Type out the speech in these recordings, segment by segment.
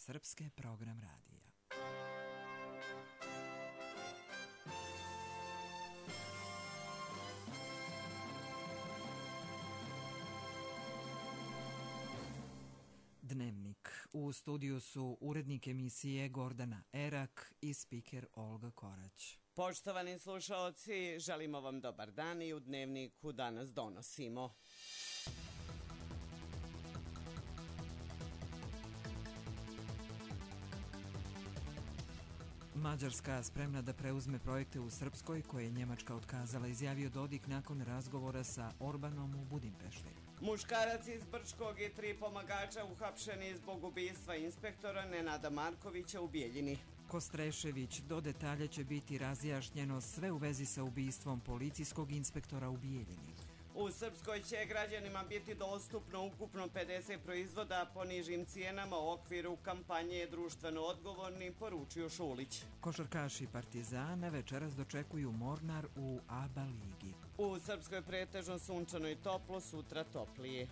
Srpske program radija. Dnevnik. U studiju su urednik emisije Gordana Erak i spiker Olga Korać. Poštovani slušaoci, želimo vam dobar dan i u Dnevniku danas donosimo. Mađarska spremna da preuzme projekte u Srpskoj koje je Njemačka otkazala, izjavio Dodik nakon razgovora sa Orbanom u Budimpešti. Muškarac iz Brčkog i 3 pomagača uhapšeni zbog ubistva inspektora Nenada Markovića u Bijeljini. Kostrešević, do detalja će biti razjašnjeno sve u vezi sa ubistvom policijskog inspektora u Bijeljini. U Srpskoj će građanima biti dostupno ukupno 50 proizvoda po nižim cijenama u okviru kampanje Društveno odgovorni, poručio Šulić. Košarkaši Partizana večeras dočekuju Mornar u ABA ligi. U Srpskoj pretežno sunčano i toplo, sutra toplije.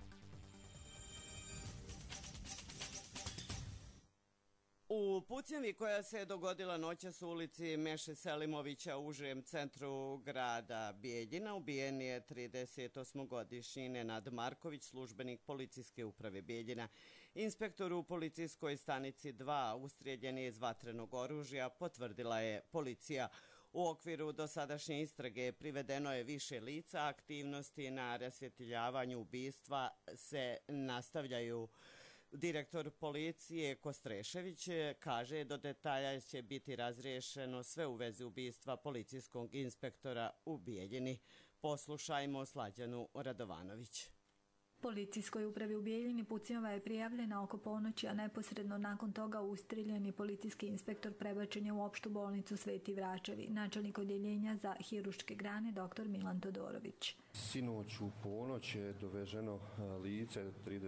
U pucnjavi koja se dogodila noćas u ulici Meše Selimovića u užem centru grada Bijeljina ubijen je 38-godišnji Nenad Marković, službenik policijske uprave Bijeljina. Inspektor u policijskoj stanici 2 ustrijeljen je iz vatrenog oružja, potvrdila je policija. U okviru dosadašnje istrage privedeno je više lica, aktivnosti na rasvjetljavanju ubistva se nastavljaju. Direktor policije Kostrešević kaže do detalja će biti razriješeno sve u vezi ubistva policijskog inspektora u Bijeljini. Poslušajmo Slađanu Radovanović. Policijskoj upravi u Bijeljini pucnjava je prijavljena oko ponoći, a neposredno nakon toga ustrijeljen je policijski inspektor prebačen je u opštu bolnicu Sveti Vračevi, načelnik odjeljenja za hiruške grane dr. Milan Todorović. Sinoć u ponoć je doveženo lice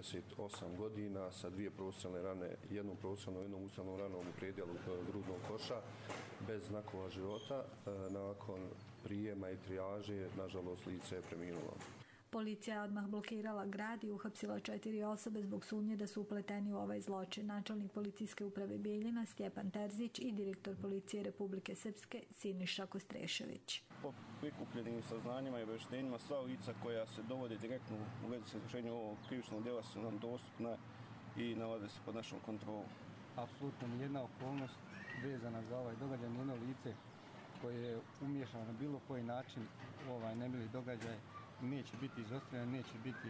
38 godina sa 2 profesionalne rane, jednom profesionalnom, jednom ustavnom ranom u predjelu grudnog koša, bez znakova života. Nakon prijema i trijaže, nažalost, lice je preminulo. Policija je odmah blokirala grad i uhapsila 4 osobe zbog sumnje da su upleteni u ovaj zločin. Načelnik policijske uprave Bijeljina Stjepan Terzić i direktor policije Republike Srpske Siniša Kostrešević. Po prikupljenim saznanjima i obavještenjima sva lica koja se dovode direktno u vezi sa izvršenjem ovog krivičnog djela su nam dostupna i nalaze se pod našom kontrolom. Apsolutno nijedna okolnost vezana za ovaj događaj, nijedno lice koje je umiješano na bilo koji način u ovaj nemili događaj neće biti izostavljeno, neće biti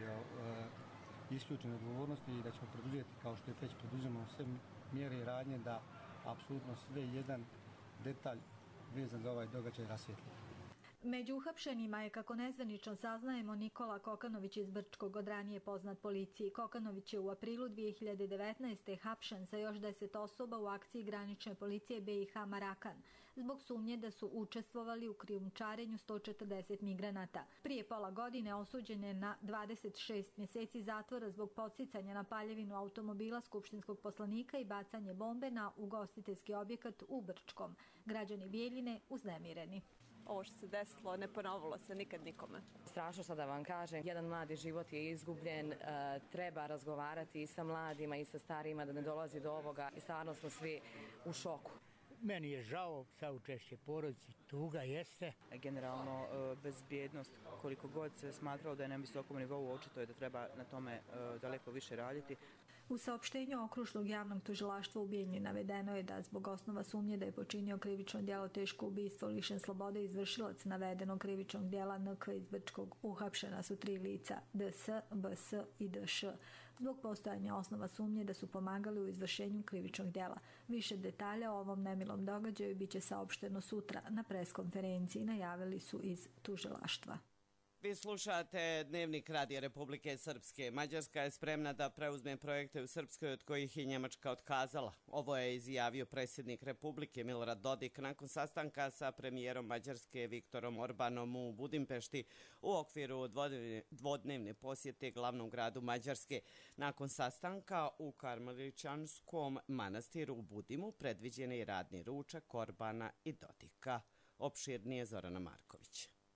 isključene odgovornosti i da ćemo preduzeti, kao što je već poduzimamo, sve mjere i radnje da apsolutno sve jedan detalj vezan za ovaj događaj rasvijetli. Među uhapšenima je, kako nezvanično saznajemo, Nikola Kokanović iz Brčkog, od ranije poznat policiji. Kokanović je u aprilu 2019. hapšen sa još 10 osoba u akciji granične policije BiH Marakan, zbog sumnje da su učestvovali u krijumčarenju 140 migranata. Prije pola godine osuđen je na 26 mjeseci zatvora zbog podsticanja na paljevinu automobila skupštinskog poslanika i bacanje bombe na ugostiteljski objekat u Brčkom. Građani Bijeljine uznemireni. Ovo što se desilo ne ponovilo se nikad nikome. Strašno što da vam kažem, jedan mladi život je izgubljen, treba razgovarati i sa mladima i sa starijima da ne dolazi do ovoga i stvarno smo svi u šoku. Meni je žao, saučešće porodici, tuga jeste. Generalno, bezbjednost, koliko god se smatralo da je na visokom nivou, očito je da treba na tome daleko više raditi. U saopštenju Okružnog javnog tužilaštva u Bijeljini navedeno je da zbog osnova sumnje da je počinio krivično djelo teško ubistvo lišen slobode izvršilac navedenog krivičnog djela NK iz Brčkog. Uhapšena su 3 lica, DS, BS i DŠ, zbog postojanja osnova sumnje da su pomagali u izvršenju krivičnog djela. Više detalja o ovom nemilom događaju biće saopšteno sutra na preskonferenciji, najavili su iz tužilaštva. Vi slušate Dnevnik Radija Republike Srpske. Mađarska je spremna da preuzme projekte u Srpskoj od kojih je Njemačka otkazala. Ovo je izjavio predsjednik Republike Milorad Dodik nakon sastanka sa premijerom Mađarske Viktorom Orbanom u Budimpešti u okviru dvodnevne posjete glavnom gradu Mađarske. Nakon sastanka u Karmeličanskom manastiru u Budimu predviđen je i radni ručak Orbana i Dodika. Opširnije Zorana Marković.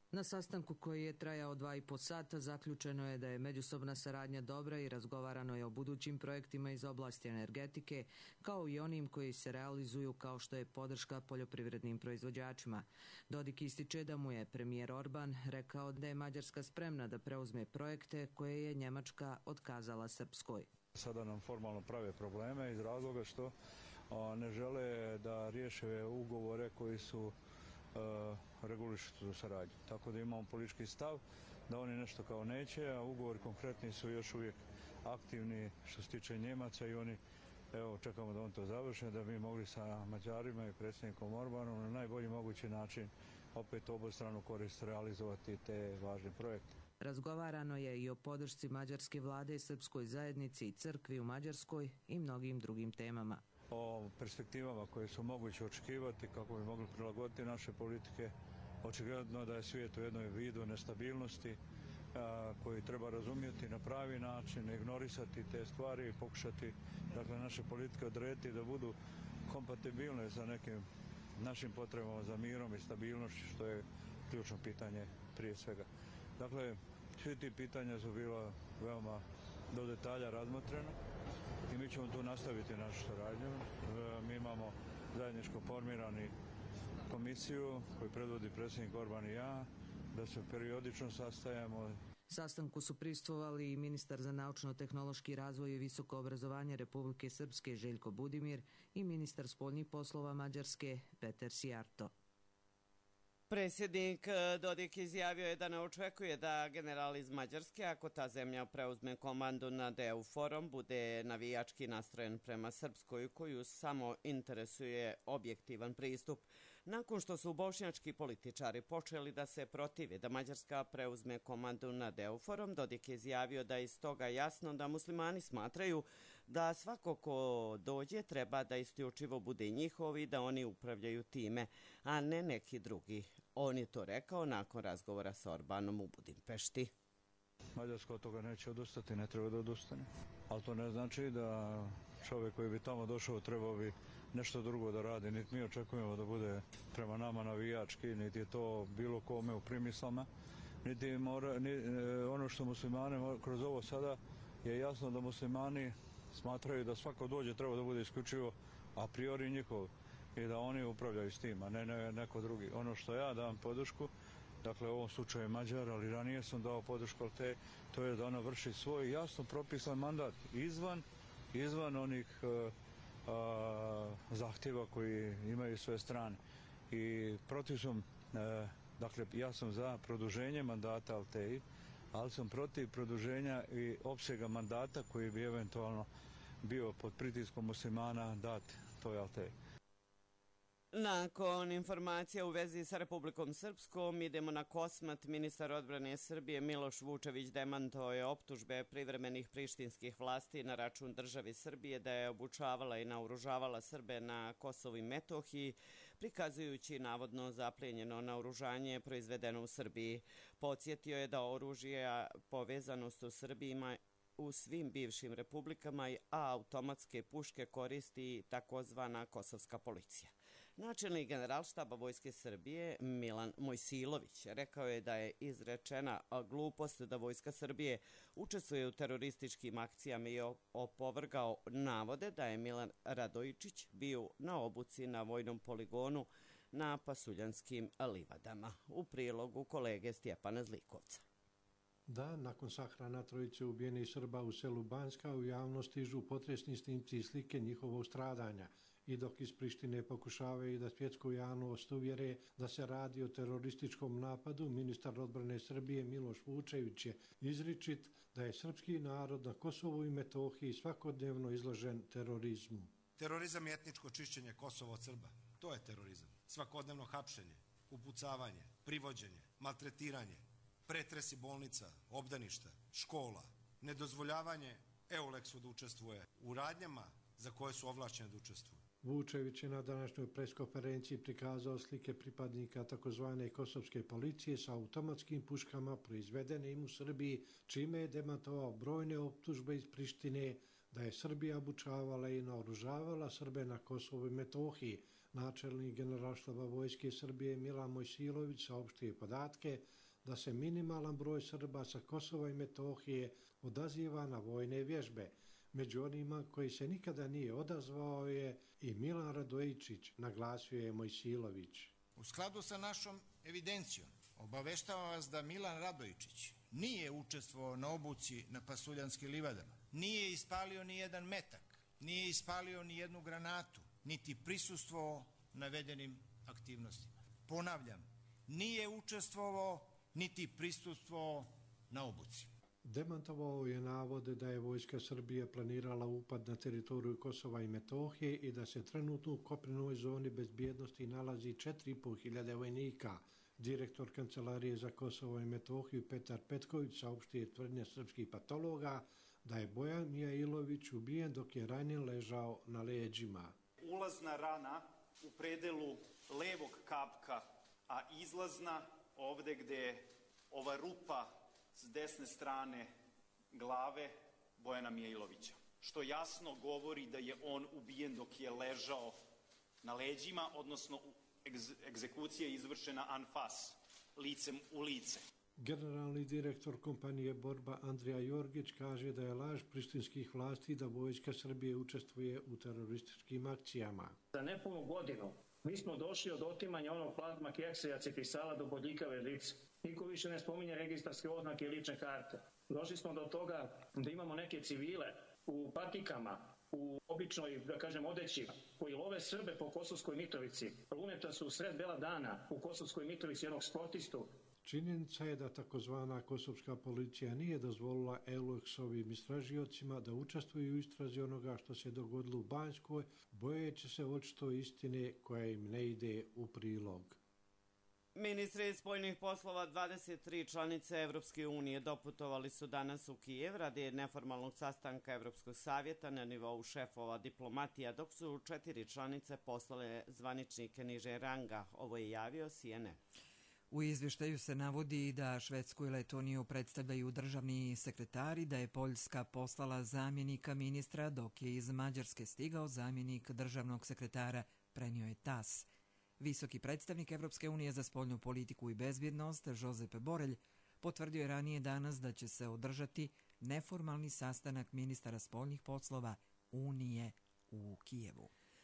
Na sastanku koji je trajao 2,5 sata zaključeno je da je međusobna saradnja dobra i razgovarano je o budućim projektima iz oblasti energetike, kao i onim koji se realizuju kao što je podrška poljoprivrednim proizvođačima. Dodik ističe da mu je premijer Orban rekao da je Mađarska spremna da preuzme projekte koje je Njemačka otkazala Srpskoj. Sada nam formalno prave probleme iz razloga što ne žele da riješe ugovore koji su regulišu tu saradnju. Tako da imamo politički stav da oni nešto kao neće, a ugovori konkretni su još uvijek aktivni što se tiče Njemaca i oni, evo, čekamo da on to završi, da bi mogli sa Mađarima i predsjednikom Orbanom na najbolji mogući način opet obostranu korist realizovati te važne projekte. Razgovarano je i o podršci mađarske vlade srpskoj zajednici i crkvi u Mađarskoj i mnogim drugim temama. O perspektivama koje su moguće očekivati kako bi mogli prilagoditi naše politike. Očigledno da je svijet u jednoj vidu nestabilnosti koji treba razumjeti na pravi način, ignorisati te stvari i pokušati naše politike odrediti da budu kompatibilne sa nekim našim potrebama za mirom i stabilnošću, što je ključno pitanje prije svega. Dakle, svi ti pitanja su bila veoma do detalja razmotrena i mi ćemo tu nastaviti našu saradnju. Mi imamo zajedničko formirani komisiju koju predvodi predsjednik Orban i ja, da se periodično sastajemo. Sastanku su prisustvovali i ministar za naučno-tehnološki razvoj i visoko obrazovanje Republike Srpske Željko Budimir i ministar spoljnih poslova Mađarske Peter Sijarto. Predsjednik Dodik izjavio je da ne očekuje da general iz Mađarske, ako ta zemlja preuzme komandu nad EUFOR-om, bude navijački nastrojen prema Srpskoj, koju samo interesuje objektivan pristup. Nakon što su bošnjački političari počeli da se protive da Mađarska preuzme komandu nad EUFOR-om, Dodik je izjavio da je iz toga jasno da muslimani smatraju da svako ko dođe treba da isključivo bude njihov i da oni upravljaju time, a ne neki drugi. On je to rekao nakon razgovora sa Orbanom u Budimpešti. Mađarska od toga neće odustati, ne treba da odustane. Ali to ne znači da čovjek koji bi tamo došao trebao bi nešto drugo da radi. Niti mi očekujemo da bude prema nama navijački, niti je to bilo kome u primislama. Niti ono što muslimane kroz ovo sada je jasno da muslimani smatraju da svako dođe treba da bude isključivo a priori njihov i da oni upravljaju s tim, a ne neko drugi. Ono što ja dam podršku, dakle u ovom slučaju Mađar, ali ranije sam dao podršku, ali to je da ona vrši svoj jasno propisan mandat izvan onih zahtjeva koji imaju sve strane. I protiv sam, dakle ja sam za produženje mandata Alteji, ali sam protiv produženja i opsega mandata koji bi eventualno bio pod pritiskom muslimana dat toj Alteji. Nakon informacija u vezi sa Republikom Srpskom idemo na Kosmat. Ministar odbrane Srbije Miloš Vučević demantovao je optužbe privremenih prištinskih vlasti na račun državi Srbije da je obučavala i naoružavala Srbe na Kosovu i Metohiji, prikazujući navodno zaplijenjeno naoružanje proizvedeno u Srbiji. Podsjetio je da oružje povezanost u Srbiji ima u svim bivšim republikama, a automatske puške koristi takozvana kosovska policija. Načelnik Generalštaba Vojske Srbije Milan Mojsilović rekao je da je izrečena glupost da Vojska Srbije učestvuje u terorističkim akcijama i opovrgao navode da je Milan Radojičić bio na obuci na vojnom poligonu na Pasuljanskim livadama. U prilogu kolege Stjepana Zlikovca. Da, nakon sahrana trojice ubijenih Srba u selu Banjska u javnosti stižu potresni snimci i slike njihovog stradanja. I dok iz Prištine pokušavaju da svjetsku javnost uvjere da se radi o terorističkom napadu, ministar odbrane Srbije Miloš Vučević je izričit da je srpski narod na Kosovu i Metohiji svakodnevno izložen terorizmu. Terorizam je etničko čišćenje Kosova od Srba. To je terorizam. Svakodnevno hapšenje, upucavanje, privođenje, maltretiranje, pretresi bolnica, obdaništa, škola, nedozvoljavanje EULEX-u da učestvuje u radnjama za koje su ovlašćeni da učestvuju. Vučević je na današnjoj preskonferenciji prikazao slike pripadnika takozvane kosovske policije sa automatskim puškama proizvedenim u Srbiji, čime je demantovao brojne optužbe iz Prištine da je Srbija obučavala i naoružavala Srbe na Kosovu i Metohiji. Načelnik Generalštaba Vojske Srbije Milan Mojsilović saopštio podatke da se minimalan broj Srba sa Kosova i Metohije odaziva na vojne vježbe. Među onima koji se nikada nije odazvao je i Milan Radojičić, naglasio je Mojsilović. U skladu sa našom evidencijom obaveštavam vas da Milan Radojičić nije učestvovao na obuci na Pasuljanskim livadama, nije ispalio ni jedan metak, nije ispalio ni jednu granatu, niti prisustvovao navedenim aktivnostima. Ponavljam, nije učestvovao niti prisustvovao na obuci. Demantovao je navode da je vojska Srbije planirala upad na teritoriju Kosova i Metohije i da se trenutno u kopnenoj zoni bezbjednosti nalazi 4.500 vojnika. Direktor Kancelarije za Kosovo i Metohiju Petar Petković saopštio tvrdnje srpskih patologa da je Bojan Mijailović ubijen dok je ranjen ležao na leđima. Ulazna rana u predelu levog kapka, a izlazna ovde gde je ova rupa s desne strane glave Bojana Mijailovića, što jasno govori da je on ubijen dok je ležao na leđima, odnosno egzekucija je izvršena anfas, licem u lice. Generalni direktor kompanije Borba Andrija Jorgić kaže da je laž prištinskih vlasti da vojska Srbije učestvuje u terorističkim akcijama. Za nepunu godinu mi smo došli od otimanja onog plazma keksa i acifisala do bodljikave žlice. Niko više ne spominje registarske oznake i lične karte. Došli smo do toga da imamo neke civile u patikama, u običnoj, da kažem, odeći, koji love Srbe po Kosovskoj Mitrovici. Luneta su u sred bela dana u Kosovskoj Mitrovici jednog sportistu. Činjenica je da takozvana kosovska policija nije dozvolila Eulexovim istražiocima da učestvuju u istrazi onoga što se dogodilo u Banjskoj, bojeći se očito istine koja im ne ide u prilog. Ministri spoljnih poslova 23 članice Evropske unije doputovali su danas u Kijev radi neformalnog sastanka Evropskog savjeta na nivou šefova diplomatija, dok su 4 članice poslale zvaničnike niže ranga. Ovo je javio CNN. U izvještaju se navodi da Švedsku i Letoniju predstavljaju državni sekretari, da je Poljska poslala zamjenika ministra, dok je iz Mađarske stigao zamjenik državnog sekretara, prenio je TAS. Visoki predstavnik Evropske unije za spoljnu politiku i bezbjednost, Josep Borrell, potvrdio je ranije danas da će se održati neformalni sastanak ministara spoljnih poslova Unije u Kijevu.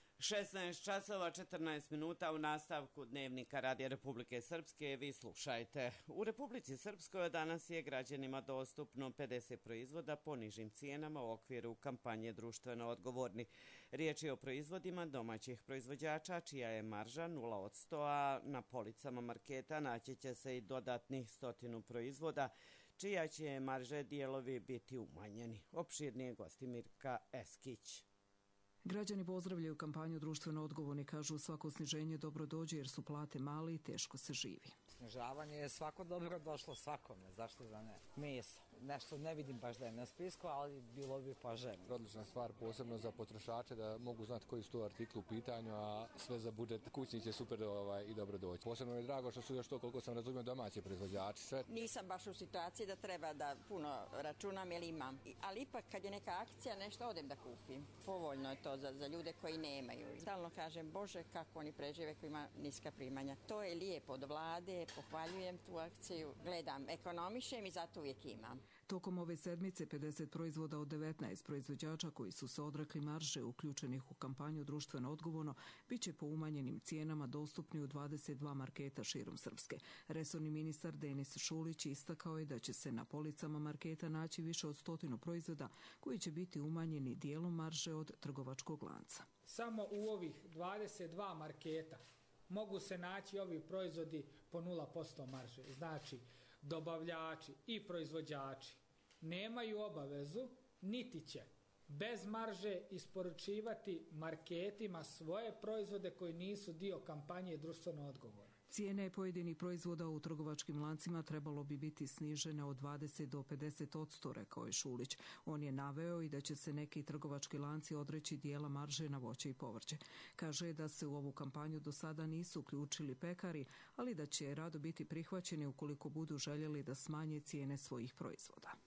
16 časova 14 minuta u nastavku Dnevnika Radija Republike Srpske. Vi slušajte. U Republici Srpskoj danas je građanima dostupno 50 proizvoda po nižim cijenama u okviru kampanje Društveno odgovorni. Riječ je o proizvodima domaćih proizvođača, čija je marža 0%, a na policama marketa naći će se i dodatnih 100 proizvoda, čija će marže dijelovi biti umanjeni. Opširnije gosti Mirka Eskić. Građani pozdravljaju kampanju Društveno odgovorni, kažu svako sniženje dobro dođe jer su plate male i teško se živi. Snižavanje je svako dobro došlo svakome, zašto da ne? Meso. Nešto ne vidim baš da je na spisku, ali bilo bi poželjno. Odlična stvar, posebno za potrošače, da mogu znati koji su to artikli u pitanju, a sve za budžet kućni će super i dobro doći. Posebno mi je drago što su još to, koliko sam razumio, domaći proizvođači. Sve. Nisam baš u situaciji da treba da puno računam jer imam. Ali ipak kad je neka akcija, nešto odem da kupim. Povoljno je to za ljude koji nemaju. Stalno kažem, Bože, kako oni prežive koji ima niska primanja. To je lijepo od vlade, pohvaljujem tu akciju, gledam, ekonomišem i zato uvijek imam. Tokom ove sedmice 50 proizvoda od 19 proizvođača koji su se odrekli marže uključenih u kampanju Društveno odgovorno bit će po umanjenim cijenama dostupni u 22 marketa širom Srpske. Resorni ministar Denis Šulić istakao je da će se na policama marketa naći više od 100 proizvoda koji će biti umanjeni dijelom marže od trgovačkog lanca. Samo u ovih 22 marketa mogu se naći ovi proizvodi po 0% marže. Znači, dobavljači i proizvođači nemaju obavezu, niti će bez marže isporučivati marketima svoje proizvode koji nisu dio kampanje Društveno odgovorno. Cijene pojedinih proizvoda u trgovačkim lancima trebalo bi biti snižene od 20 do 50%, rekao je Šulić. On je naveo i da će se neki trgovački lanci odreći dijela marže na voće i povrće. Kaže da se u ovu kampanju do sada nisu uključili pekari, ali da će rado biti prihvaćeni ukoliko budu željeli da smanje cijene svojih proizvoda.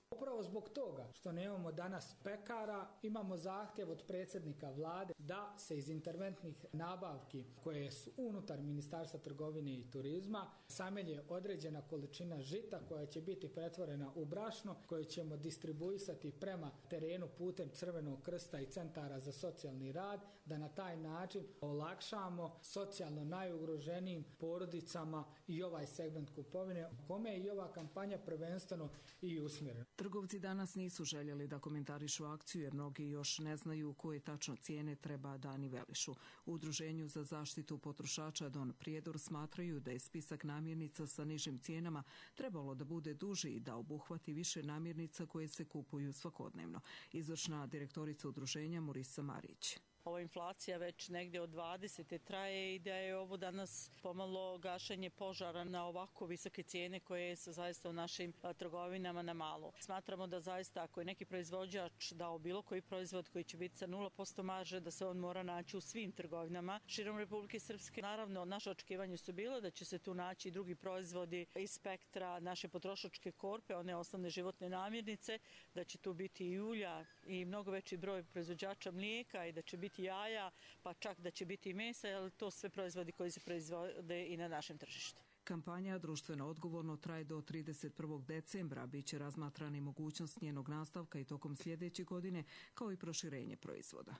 Upravo zbog toga što nemamo danas pekara, imamo zahtjev od predsjednika vlade da se iz interventnih nabavki koje su unutar Ministarstva trgovine i turizma samelje određena količina žita koja će biti pretvorena u brašno koje ćemo distribuisati prema terenu putem Crvenog krsta i centara za socijalni rad, da na taj način olakšamo socijalno najugroženijim porodicama i ovaj segment kupovine, kome je i ova kampanja prvenstveno i usmjerena. Trgovci danas nisu željeli da komentarišu akciju jer mnogi još ne znaju koje tačno cijene treba da nivelišu. U Udruženju za zaštitu potrošača Don Prijedor smatraju da je spisak namirnica sa nižim cijenama trebalo da bude duži i da obuhvati više namirnica koje se kupuju svakodnevno. Izvršna direktorica udruženja Morisa Marić. Ova inflacija već negdje od 20. traje i da je ovo danas pomalo gašenje požara na ovako visoke cijene koje su zaista u našim trgovinama na malo. Smatramo da zaista ako je neki proizvođač dao bilo koji proizvod koji će biti sa 0% marže, da se on mora naći u svim trgovinama širom Republike Srpske. Naravno, naše očekivanje su bilo da će se tu naći i drugi proizvodi iz spektra naše potrošačke korpe, one osnovne životne namirnice, da će tu biti i ulja i mnogo veći broj proizvođača mlijeka i da će biti jaja, pa čak da će biti i mesa, ali to sve proizvodi koji se proizvode i na našem tržištu. Kampanja društveno odgovorno traje do 31. decembra, bit će razmatrana i mogućnost njenog nastavka i tokom sljedeće godine, kao i proširenje proizvoda.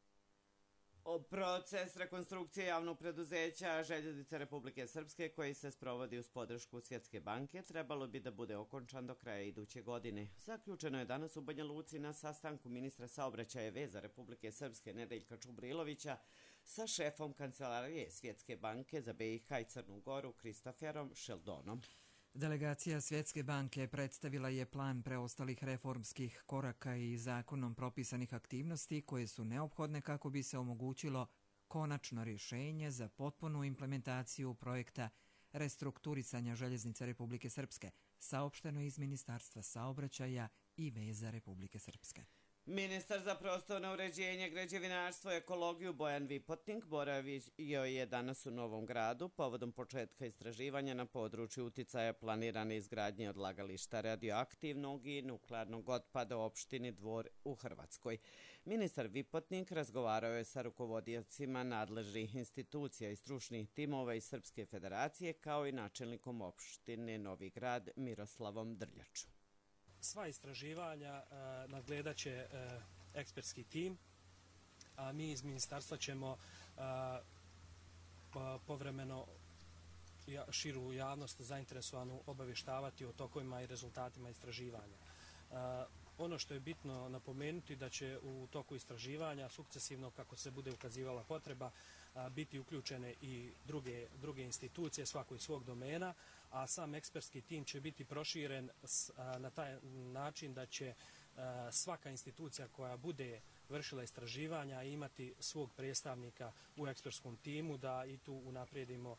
Proces rekonstrukcije javnog preduzeća Željeznice Republike Srpske, koji se sprovodi uz podršku Svjetske banke, trebalo bi da bude okončan do kraja iduće godine. Zaključeno je danas u Banja Luci na sastanku ministra saobraćaja i veza Republike Srpske Nedeljka Čubrilovića sa šefom kancelarije Svjetske banke za BiH i Crnu Goru Kristoferom Šeldonom. Delegacija Svjetske banke predstavila je plan preostalih reformskih koraka i zakonom propisanih aktivnosti koje su neophodne kako bi se omogućilo konačno rješenje za potpunu implementaciju projekta restrukturisanja Željeznice Republike Srpske, saopšteno iz Ministarstva saobraćaja i veza Republike Srpske. Ministar za prostorno uređenje, građevinarstvo i ekologiju Bojan Vipotnik boravio je danas u Novom Gradu povodom početka istraživanja na području uticaja planirane izgradnje odlagališta radioaktivnog i nuklearnog otpada u opštini Dvor u Hrvatskoj. Ministar Vipotnik razgovarao je sa rukovodiocima nadležnih institucija i stručnih timova iz Srpske federacije kao i načelnikom opštine Novi Grad Miroslavom Drljaču. Sva istraživanja nadgledat će ekspertski tim, a mi iz ministarstva ćemo povremeno širu javnost zainteresovanu obavještavati o tokovima i rezultatima istraživanja. Ono što je bitno napomenuti da će u toku istraživanja sukcesivno, kako se bude ukazivala potreba, biti uključene i druge institucije, svako iz svog domena, a sam ekspertski tim će biti proširen na taj način da će svaka institucija koja bude vršila istraživanja imati svog predstavnika u ekspertskom timu, da i tu unaprijedimo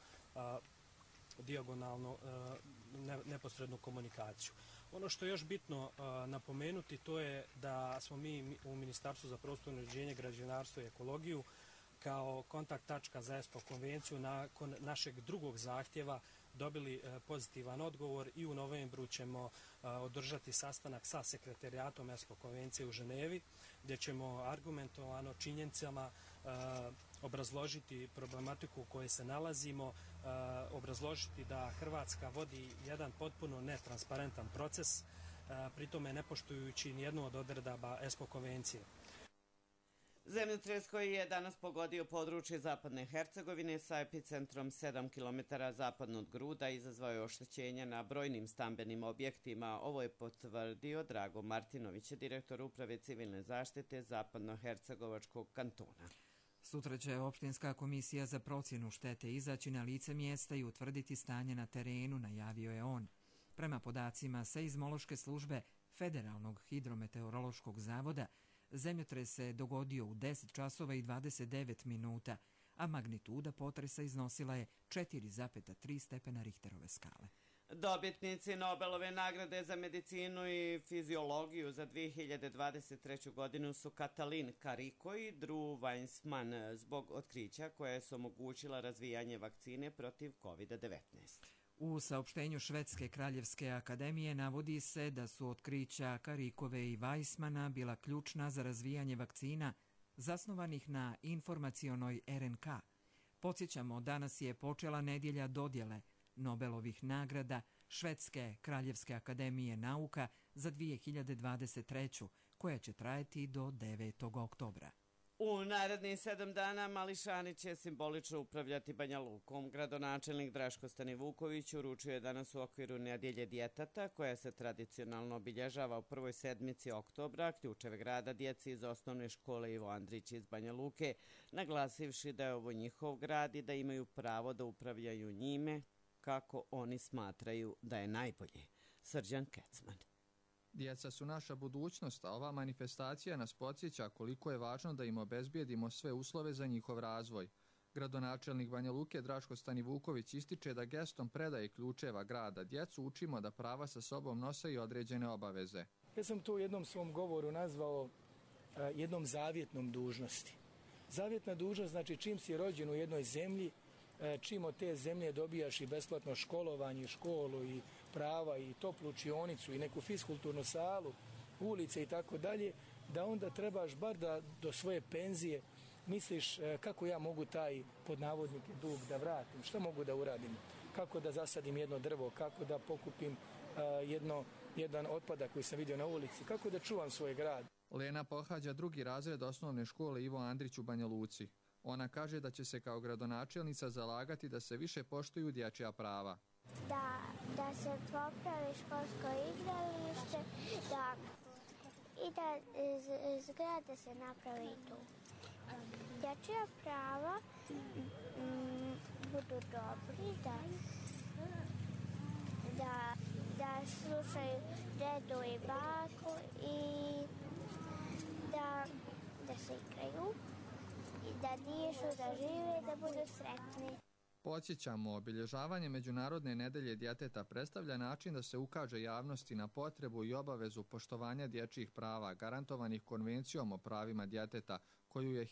dijagonalno neposrednu komunikaciju. Ono što je još bitno napomenuti, to je da smo mi u Ministarstvu za prostorno uređenje, građevinarstvo i ekologiju kao kontakt tačka za ESPO konvenciju nakon našeg drugog zahtjeva dobili pozitivan odgovor i u novembru ćemo održati sastanak sa sekretarijatom ESPO konvencije u Ženevi, gdje ćemo argumentovano činjenicama obrazložiti problematiku u kojoj se nalazimo, obrazložiti da Hrvatska vodi jedan potpuno netransparentan proces, pritome ne poštujući nijednu od odredaba ESPO konvencije. Zemljotres koji je danas pogodio područje Zapadne Hercegovine sa epicentrom 7 km zapadno od Gruda izazvao je oštećenja na brojnim stambenim objektima. Ovo je potvrdio Drago Martinović, direktor Uprave civilne zaštite Zapadno-Hercegovačkog kantona. Sutra će opštinska komisija za procjenu štete izaći na lice mjesta i utvrditi stanje na terenu, najavio je on. Prema podacima seizmološke službe Federalnog hidrometeorološkog zavoda, zemljotres se dogodio u 10 časova i 29 minuta, a magnituda potresa iznosila je 4,3 stepena Richterove skale. Dobitnici Nobelove nagrade za medicinu i fiziologiju za 2023. godinu su Katalin Kariko i Drew Weissman zbog otkrića koje su omogućila razvijanje vakcine protiv COVID-19. U saopštenju Švedske kraljevske akademije navodi se da su otkrića Karikove i Weissmana bila ključna za razvijanje vakcina zasnovanih na informacionoj RNK. Podsjećamo, danas je počela nedjelja dodjele Nobelovih nagrada Švedske kraljevske akademije nauka za 2023. koja će trajati do 9. oktobra. U narednih 7 dana Mališani će simbolično upravljati Banja Lukom. Gradonačelnik Draško Stanivuković uručio je danas u okviru nedjelje djeteta, koja se tradicionalno obilježava u prvoj sedmici oktobra, ključeve grada djeci iz osnovne škole Ivo Andrić iz Banja Luke, naglasivši da je ovo njihov grad i da imaju pravo da upravljaju njime kako oni smatraju da je najbolje. Srđan Kecman. Djeca su naša budućnost, a ova manifestacija nas podsjeća koliko je važno da im obezbijedimo sve uslove za njihov razvoj. Gradonačelnik Banja Luke Draško Stanivuković ističe da gestom predaje ključeva grada djecu učimo da prava sa sobom nose i određene obaveze. Ja sam to u jednom svom govoru nazvao jednom zavjetnom dužnosti. Zavjetna dužnost znači čim si rođen u jednoj zemlji, čim od te zemlje dobijaš i besplatno školovanje, školu i prava i toplu učionicu i neku fiskulturnu salu, ulice i tako dalje, da onda trebaš bar da do svoje penzije misliš kako ja mogu taj pod navodnike dug da vratim, što mogu da uradim, kako da zasadim jedno drvo, kako da pokupim jedan otpadak koji sam vidio na ulici, kako da čuvam svoj grad. Lena pohađa 2. razred osnovne škole Ivo Andrić u Banja Luci. Ona kaže da će se kao gradonačelnica zalagati da se više poštuju dječja prava. Da se popravi školsko igralište i da zgrade se napravi tu. Dječja prava budu dobri, da slušaju dedu i baku i da se igraju. Da dišu, da žive, da budu sretni. Podsjećamo, obilježavanje Međunarodne nedelje djeteta predstavlja način da se ukaže javnosti na potrebu i obavezu poštovanja dječjih prava garantovanih Konvencijom o pravima djeteta, koju je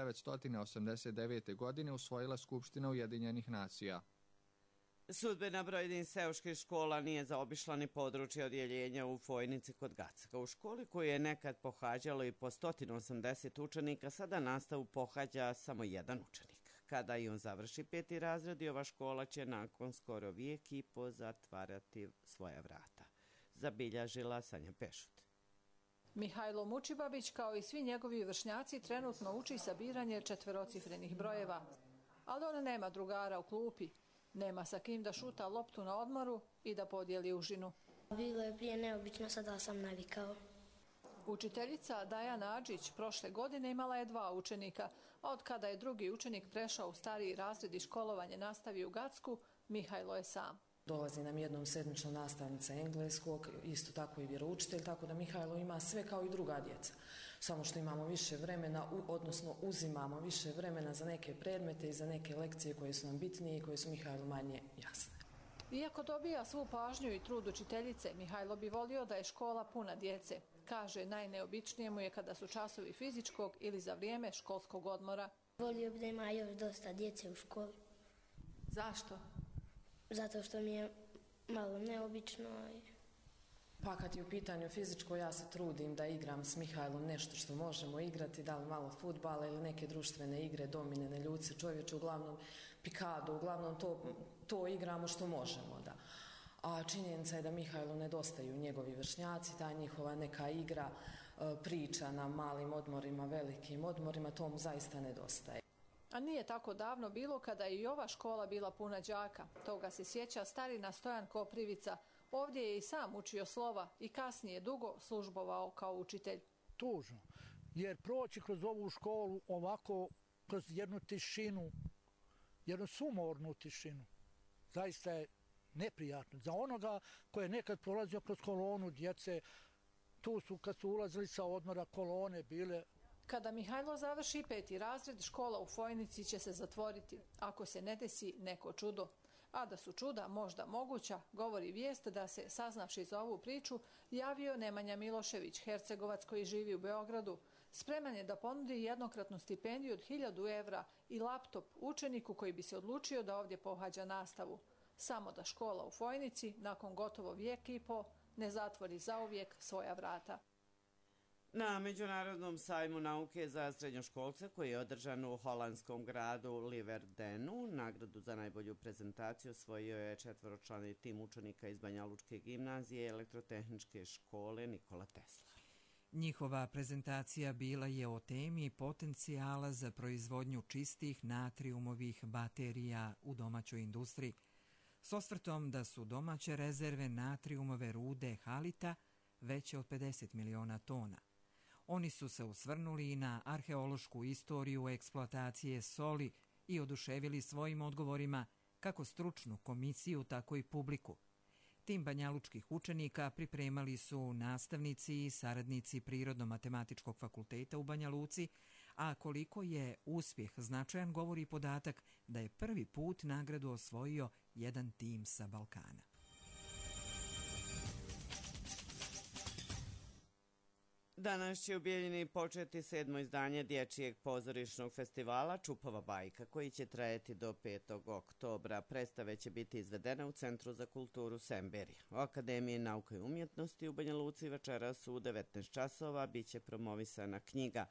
1989. godine usvojila Skupština Ujedinjenih nacija. Sudbina brojnih seoskih škola nije zaobišla ni područje odjeljenja u Fojnici kod Gacka. U školi koju je nekad pohađalo i po 180 učenika, sada nastavu pohađa samo jedan učenik. Kada i on završi 5. razred, i ova škola će nakon skoro vijek i po zatvarati svoja vrata. Zabilježila Sanja Pešut. Mihajlo Mučibabić, kao i svi njegovi vršnjaci, trenutno uči sabiranje četverocifrenih brojeva. Ali on nema drugara u klupi. Nema sa kim da šuta loptu na odmoru i da podijeli užinu. Bilo je prije neobično, sada sam navikao. Učiteljica Daja Nadžić prošle godine imala je 2 učenika, a od kada je drugi učenik prešao u stariji razred i školovanje nastavio u Gacku, Mihajlo je sam. Dolazi nam jednom sedmična nastavnica engleskog, isto tako i vjeroučitelj, tako da Mihajlo ima sve kao i druga djeca. Samo što imamo više vremena, odnosno uzimamo više vremena za neke predmete i za neke lekcije koje su nam bitnije i koje su Mihajlu manje jasne. Iako dobija svu pažnju i trud učiteljice, Mihajlo bi volio da je škola puna djece. Kaže, najneobičnije mu je kada su časovi fizičkog ili za vrijeme školskog odmora. Volio bi da ima još dosta djece u školi. Zašto? Zato što mi je malo neobično. Pa kad je u pitanju fizičko, ja se trudim da igram s Mihajlom nešto što možemo igrati, da li malo fudbala ili neke društvene igre, domine, neljuce, čovječe, uglavnom pikadu, uglavnom to igramo što možemo, da. A činjenica je da Mihajlu nedostaju njegovi vršnjaci, ta njihova neka igra, priča na malim odmorima, velikim odmorima, to mu zaista nedostaje. A nije tako davno bilo kada je i ova škola bila puna đaka. Toga se sjeća starina Stojan Koprivica. Ovdje je i sam učio slova i kasnije dugo službovao kao učitelj. Tužno, jer proći kroz ovu školu ovako, kroz jednu tišinu, jednu sumornu tišinu, zaista je neprijatno. Za onoga koji je nekad prolazio kroz kolonu djece, tu su kad su ulazili sa odmora kolone bile. Kada Mihajlo završi 5. razred, škola u Fojnici će se zatvoriti, ako se ne desi neko čudo. A da su čuda možda moguća, govori vijest da se, saznavši za ovu priču, javio Nemanja Milošević, Hercegovac koji živi u Beogradu. Spreman je da ponudi jednokratnu stipendiju od 1000 evra i laptop učeniku koji bi se odlučio da ovdje pohađa nastavu. samo da škola u Fojnici nakon gotovo vijek i po ne zatvori zauvijek svoja vrata. Na Međunarodnom sajmu nauke za srednjoškolce koji je održan u holandskom gradu Liverdenu, nagradu za najbolju prezentaciju osvojio je 4-člani tim učenika iz Banjalučke gimnazije Elektrotehničke škole Nikola Tesla. Njihova prezentacija bila je o temi potencijala za proizvodnju čistih natriumovih baterija u domaćoj industriji, s osvrtom da su domaće rezerve natriumove rude halita veće od 50 miliona tona. Oni su se osvrnuli i na arheološku istoriju eksploatacije soli i oduševili svojim odgovorima kako stručnu komisiju, tako i publiku. Tim banjalučkih učenika pripremali su nastavnici i saradnici Prirodno-matematičkog fakulteta u Banja Luci, a koliko je uspjeh značajan govori podatak da je prvi put nagradu osvojio jedan tim sa Balkana. Danas će u Bijeljini početi 7. izdanje Dječjeg pozorišnog festivala Čupava bajka, koji će trajati do 5. oktobra. Predstave će biti izvedene u Centru za kulturu Semberija. U Akademiji nauke i umjetnosti u Banja Luci večeras u 19 časova biće promovisana knjiga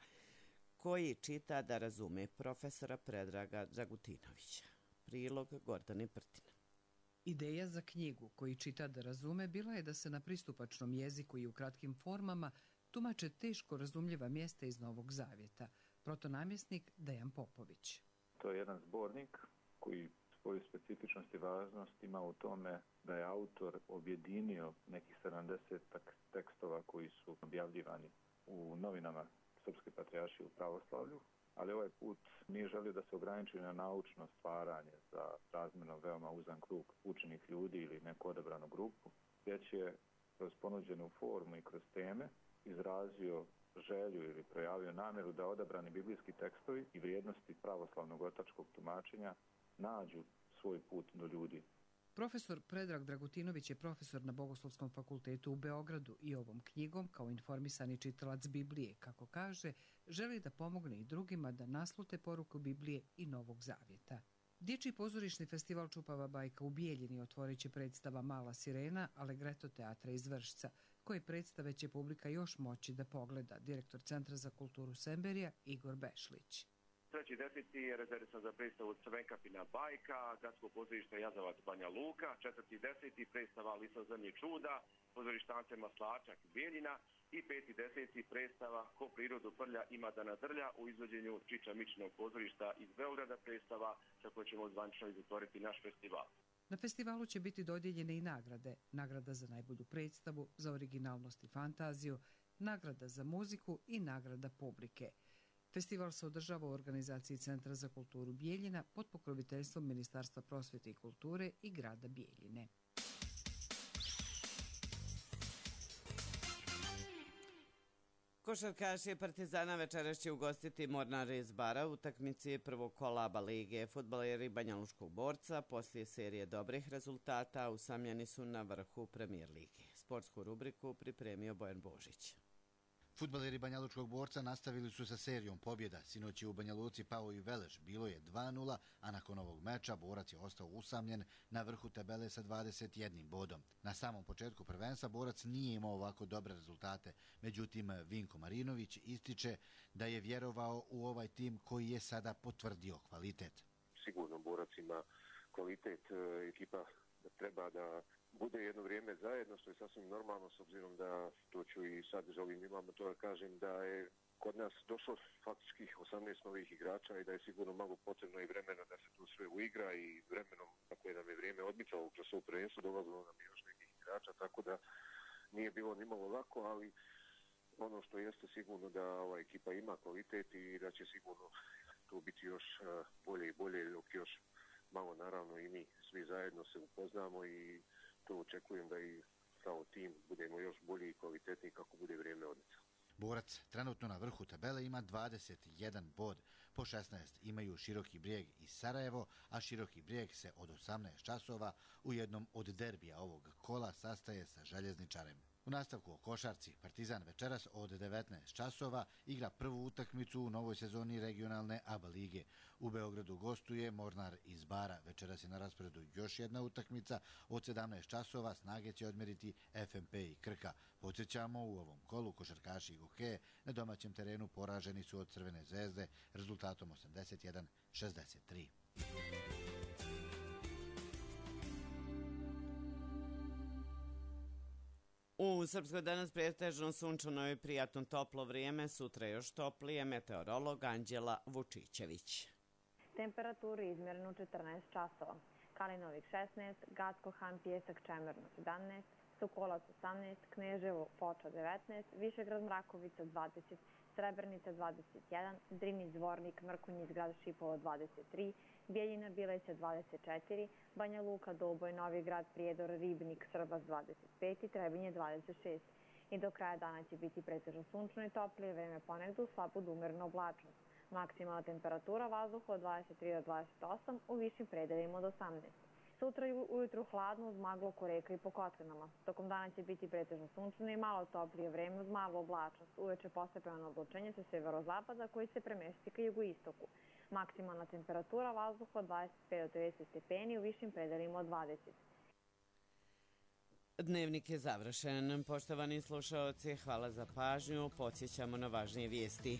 Koji čita da razume profesora Predraga Dragutinovića. Prilog Gordane Prtina. Ideja za knjigu Koji čita da razume bila je da se na pristupačnom jeziku i u kratkim formama tumače teško razumljiva mjesta iz Novog Zavjeta. Protonamjesnik Dejan Popović. To je jedan zbornik koji svoju specifičnost i važnost ima u tome da je autor objedinio nekih 70 tekstova koji su objavljivani u novinama Srpske patrijaršije u pravoslavlju, ali ovaj put nije želio da se ograniči na naučno stvaranje za razmjerno veoma uzan krug učenih ljudi ili neku odabranu grupu, već je kroz ponuđenu formu i kroz teme izrazio želju ili projavio namjeru da odabrani biblijski tekstovi i vrijednosti pravoslavnog ortačkog tumačenja nađu svoj put do ljudi. Profesor Predrag Dragutinović je profesor na Bogoslovskom fakultetu u Beogradu i ovom knjigom, kao informisani čitalac Biblije, kako kaže, želi da pomogne i drugima da naslute poruku Biblije i Novog Zavjeta. Dječji pozorišni festival Čupava bajka u Bijeljini otvorit će predstava Mala sirena Allegretto teatra iz Vršca, koje predstave će publika još moći da pogleda, direktor Centra za kulturu Semberija Igor Bešlić. 3.10. je rezervisan za predstavu Crvenkapina bajka, Gradsko pozorište Jazavac Banja Luka, 4.10. predstava Lisa zemlje čuda, pozorište Ante Maslačak Bijeljina i 5.10. predstava Ko prirodu prlja ima da nadrlja u izvođenju Čiča Mičinog pozorišta iz Beograda, predstava sa kojom ćemo zvanično izotvoriti naš festival. Na festivalu će biti dodijeljene i nagrade. Nagrada za najbolju predstavu, za originalnost i fantaziju, nagrada za muziku i nagrada publike. Festival se održava u organizaciji Centra za kulturu Bijeljina pod pokroviteljstvom Ministarstva prosvjete i kulture i grada Bijeljine. Košarkaši Partizana večeras će ugostiti Mornare iz Bara u utakmici prvog kola ABA lige. Fudbaleri Banjaluškog Borca poslije serije dobrih rezultata usamljeni su na vrhu Premier lige. Sportsku rubriku pripremio Bojan Božić. Fudbaleri Banjalučkog Borca nastavili su sa serijom pobjeda. Sinoć je u Banja Luci pao i Veleš, bilo je 2:0, a nakon ovog meča Borac je ostao usamljen na vrhu tabele sa 21 bodom. Na samom početku prvenstva Borac nije imao ovako dobre rezultate, međutim Vinko Marinović ističe da je vjerovao u ovaj tim koji je sada potvrdio kvalitet. Sigurno Borac ima kvalitet, ekipa treba da bude jedno vrijeme zajedno, što je sasvim normalno, s obzirom da to ću i sad želim imamo to da kažem, da je kod nas došlo faktički 18 novih igrača i da je sigurno malo potrebno i vremena da se to sve uigra i vremenom, tako je nam je vrijeme odmicalo kroz ovo prvenstvo, dolazilo nam još nekih igrača, tako da nije bilo nimalo lako, ali ono što jeste sigurno da ova ekipa ima kvalitet i da će sigurno to biti još bolje i bolje, dok još malo naravno i mi svi zajedno se upoznamo i to očekujem da i kao tim budemo još bolji i kvalitetniji kako bude vrijeme odmicalo. Borac trenutno na vrhu tabele ima 21 bod. Po 16 imaju Široki Brijeg i Sarajevo, a Široki Brijeg se od 18 časova u jednom od derbija ovog kola sastaje sa Željezničarem. U nastavku o košarci, Partizan večeras od 19 časova igra prvu utakmicu u novoj sezoni regionalne ABA lige. U Beogradu gostuje Mornar iz Bara. Večeras je na rasporedu još jedna utakmica. Od 17 časova snage će odmeriti FNP i Krka. Podsjećamo, u ovom kolu košarkaši Gohe na domaćem terenu poraženi su od Crvene zvezde rezultatom 81-63. U Srpskoj danas pretežno sunčano i prijatno toplo vrijeme, sutra još toplije, meteorolog Anđela Vučićević. Temperaturi izmjereno 14 časova. Kalinovik 16, Gacko-Han, Pjesak, Čemerno 17, Sokolac 18, Kneževo, Foča 19, Višegrad, Mrakovica 20, Srebrenica 21, Drinić, Zvornik, Mrkonjić, Grad Šipovo 23, Bijeljina, Bileća 24, Banja Luka, Doboj, Novi Grad, Prijedor, Ribnik, Srbas 25 i Trebinje 26. I do kraja dana će biti pretežno sunčno i toplije, vreme ponegde uz slabu umerenu oblačnost. Maksimalna temperatura vazduha od 23 do 28, u višim predelima od 18. Sutra ujutru hladno uz maglu oko reka i po kotlinama. Tokom dana će biti pretežno sunčno i malo toplije vreme uz malu oblačnost. Uveče postepeno oblačenje sa severozapada koji se premesti ka jugoistoku. Maksimalna temperatura vazduha od 25 do 30 stepeni, u višim predelima od 20. Dnevnik je završen. Poštovani slušaoci, hvala za pažnju. Podsjećamo na važnije vijesti.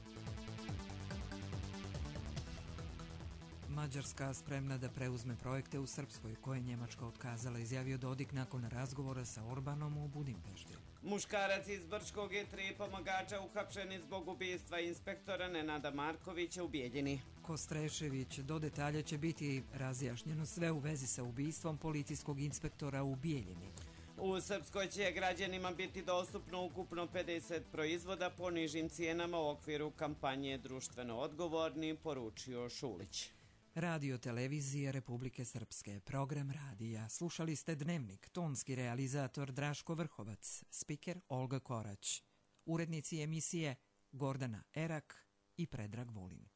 Mađarska spremna da preuzme projekte u Srpskoj, koje je Njemačka otkazala, izjavio Dodik nakon razgovora sa Orbanom u Budimpešti. Muškarac iz Brčkog je 3 pomagača uhapšeni zbog ubistva inspektora Nenada Markovića u Bijeljini. Kostrešević, do detalja će biti razjašnjeno sve u vezi sa ubistvom policijskog inspektora u Bijeljini. U Srpskoj će građanima biti dostupno ukupno 50 proizvoda po nižim cijenama u okviru kampanje Društveno odgovorni, poručio Šulić. Radio televizije Republike Srpske, program radija. Slušali ste Dnevnik, tonski realizator Draško Vrhovac, spiker Olga Korać. Urednici emisije Gordana Erak i Predrag Vulin.